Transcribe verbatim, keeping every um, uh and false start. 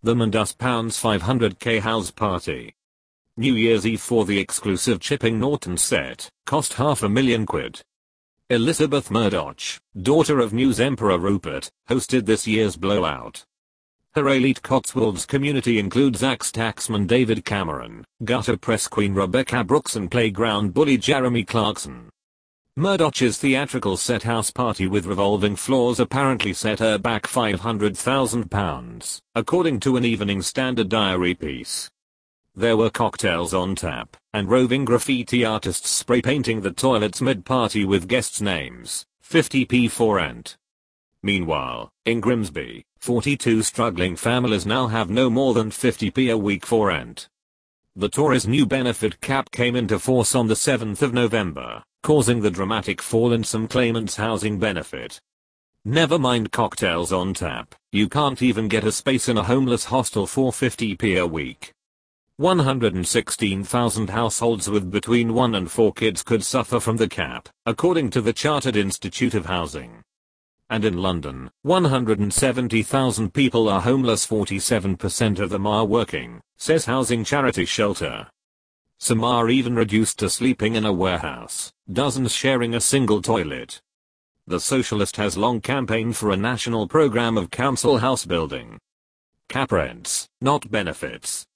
The Mundus pounds five hundred k house party. New Year's Eve for the exclusive Chipping Norton set, cost half a million quid. Elizabeth Murdoch, daughter of News Emperor Rupert, hosted this year's blowout. Her elite Cotswolds community includes ex-taxman David Cameron, gutter press queen Rebecca Brooks and playground bully Jeremy Clarkson. Murdoch's theatrical set house party with revolving floors apparently set her back five hundred thousand pounds, according to an Evening Standard diary piece. There were cocktails on tap, and roving graffiti artists spray painting the toilets mid-party with guests' names, fifty p for rent. Meanwhile, in Grimsby, forty-two struggling families now have no more than fifty p a week for rent. The Tory's new benefit cap came into force on the seventh of November, causing the dramatic fall in some claimants' housing benefit. Never mind cocktails on tap, you can't even get a space in a homeless hostel for fifty p a week. one hundred sixteen thousand households with between one and four kids could suffer from the cap, according to the Chartered Institute of Housing. And in London, one hundred seventy thousand people are homeless, forty-seven percent of them are working, says housing charity Shelter. Some are even reduced to sleeping in a warehouse, dozens sharing a single toilet. The Socialist has long campaigned for a national program of council house building. Cap rents, not benefits,